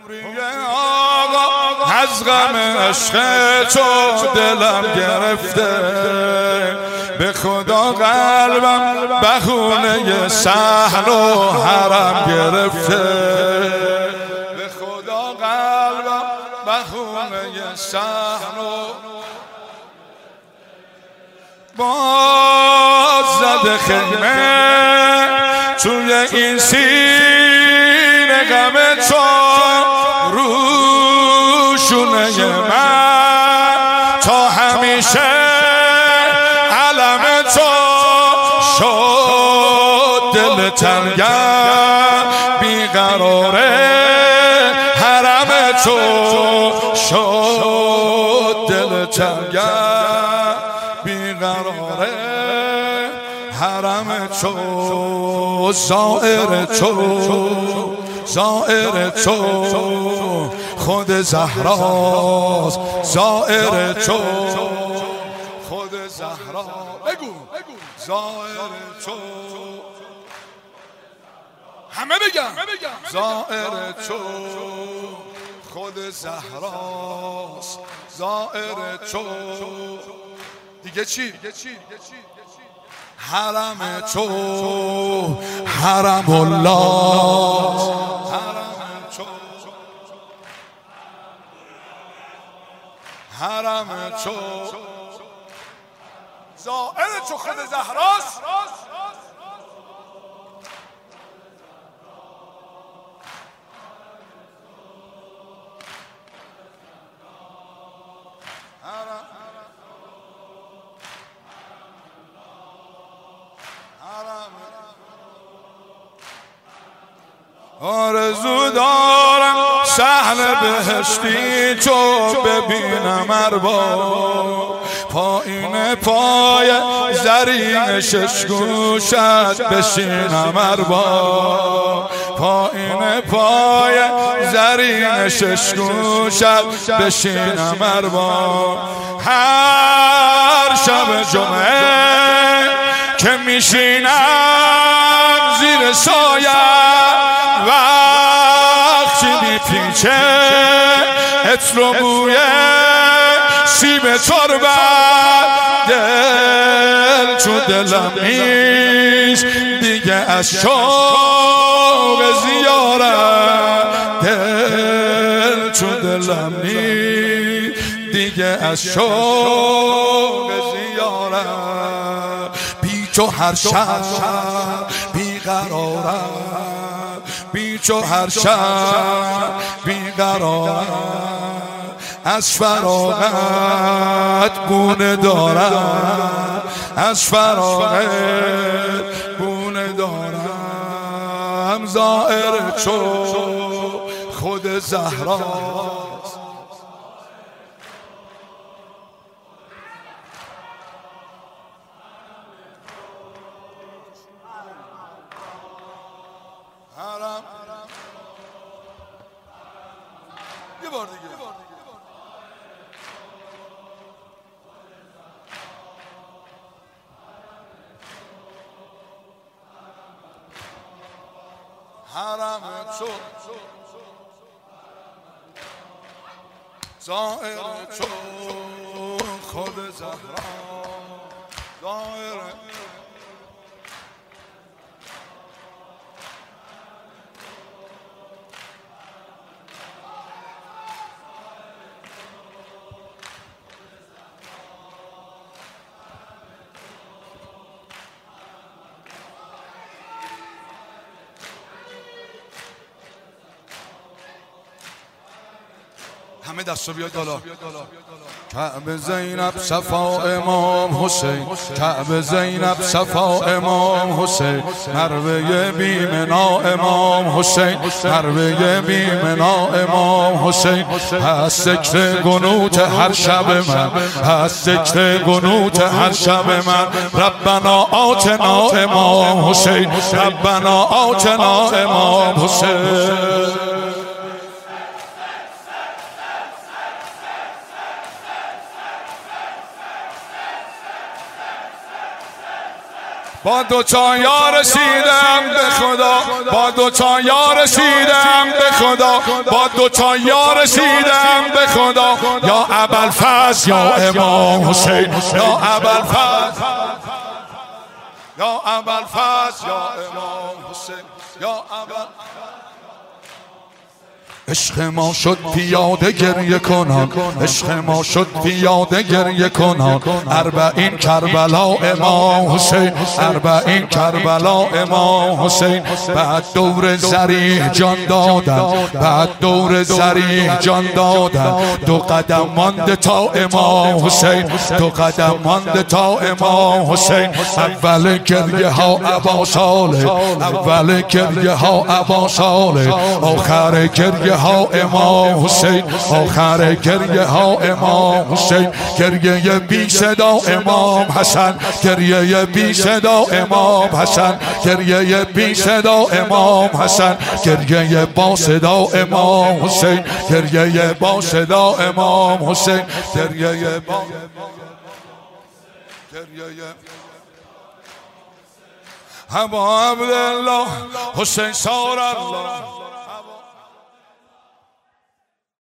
آقا از غم عشق تو دلم گرفته، به خدا قلبم بهونه صحن و حرم گرفته، به خدا قلبم بهونه صحن و باز زده خیمه توی این سینه غم تو روشونه من تا همیشه علم تو شد، دل تنگم بیقراره حرم تو شد، دل تنگم بیقراره حرم تو، زائر تو زائر تو خود زهراست، زائر تو خود زهرا، بگو زائر تو، همه بگم زائر تو خود زهراست، زائر تو دیگه چی؟ حرم تو حرم الله، حرم تو حرم تو، زائر تو خود زهراست، آرزو دارم صحن بهشتی تو ببینم ارباب، پایین پای زرین شش گوشت بشینم ارباب، پایین پای زرین شش گوشت بشینم ارباب، هر شب جمعه که میشینم زیر سایه وقتی میپیچه عطر و بوی سیب تربت، دل چون دلم نیست دیگه از شوق زیارت، دل چون دلم نیست دیگه از شوق زیارت، بی تو هر شب بیقرارم، بی تو هر شب بیقرارم، از فراغت بونه دارم، از فراغت بونه دارم، زائر تو خود زهراست، حرم یه بار دیگه حرم تو زائر تو خود زهرا، زائر همه دستو بیاد بالا، کعبه زینب صفا امام حسین، کعبه زینب صفا امام حسین، مروه بیمنا امام حسین، مروه بیمنا امام حسین، هست ذکر قنوت هر شب من، هست ذکر قنوت هر شب من، ربنا آتنا امام حسین، ربنا آتنا امام حسین، با دوتا یا رسیدم به خدا، با دوتا یا رسیدم به خدا، با دوتا یا رسیدم به خدا. یا ابوالفضل یا امام حسین، یا ابوالفضل، یا ابوالفضل یا امام حسین، یا ابوالفضل. عشق ما شد پیاده گریه کنان، عشق ما شد پیاده گریه کنان. اربعین کربلا امام حسین، اربعین کربلا امام حسین. بعد دور ذریح جان دادن، بعد دور ذریح جان دادن. دو قدم مانده تا امام حسین، دو قدم مانده تا امام حسین. اول گریه ها ابا صالح، اول گریه ها ابا صالح. آخر گریه ها امام حسین، آخر گریه ها امام حسین. گریه بی صدا امام حسن، گریه بی صدا امام حسن، گریه بی صدا امام حسن. گریه با صدا امام حسین، گریه با صدا امام حسین. گریه با گریه ابا عبدالله حسین سار الله.